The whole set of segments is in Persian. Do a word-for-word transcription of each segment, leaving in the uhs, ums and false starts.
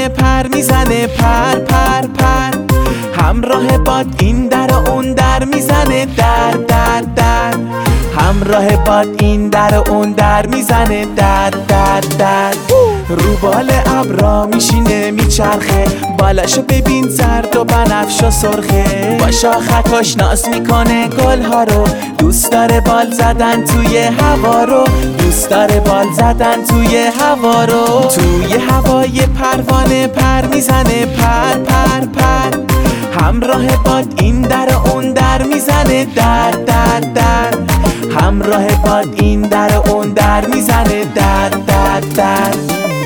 پروانه پر میزنه پر پر پر. همراه باد این در و اون در میزنه در در در. همراه باد این در و اون در میزنه در در در. رو بال ابرا میشینه میچرخه، بالاشو ببین زرد و بنفش و سرخه. با شاخکاش ناز میکنه گلها رو، دوست داره بال زدن توی هوا رو، دوست داره بال زدن توی هوا رو. توی هوای پروانه پر میزنه پر پر پر. همراه باد این در و اون در میزنه در در در. همراه باد این در و اون در میزنه در در در.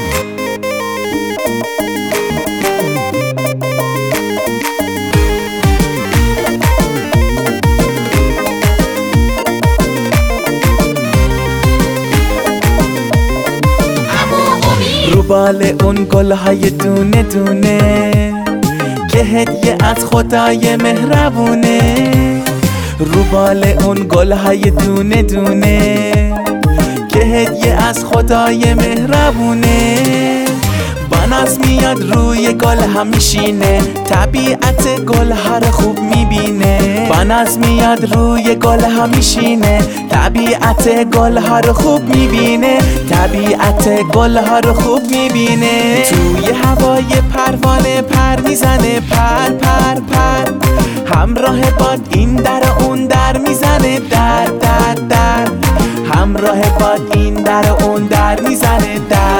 رو بال اون گلهای دونه دونه که هدیه از خدای مهربونه. رو بال اون گلهای دونه دونه که هدیه از خدای مهربونه. بناز میاد روی گل هم میشینه، طبیعت گل ها رو خوب میبینه. بناز میاد روی گل هم میشینه، طبیعت گل ها رو خوب میبینه. طبیعت گل ها رو خوب میبینه. توی هوای پروانه پر میزنه پر پر پر. همراه باد این در و اون در میزنه در در در. همراه باد این در و اون در میزنه در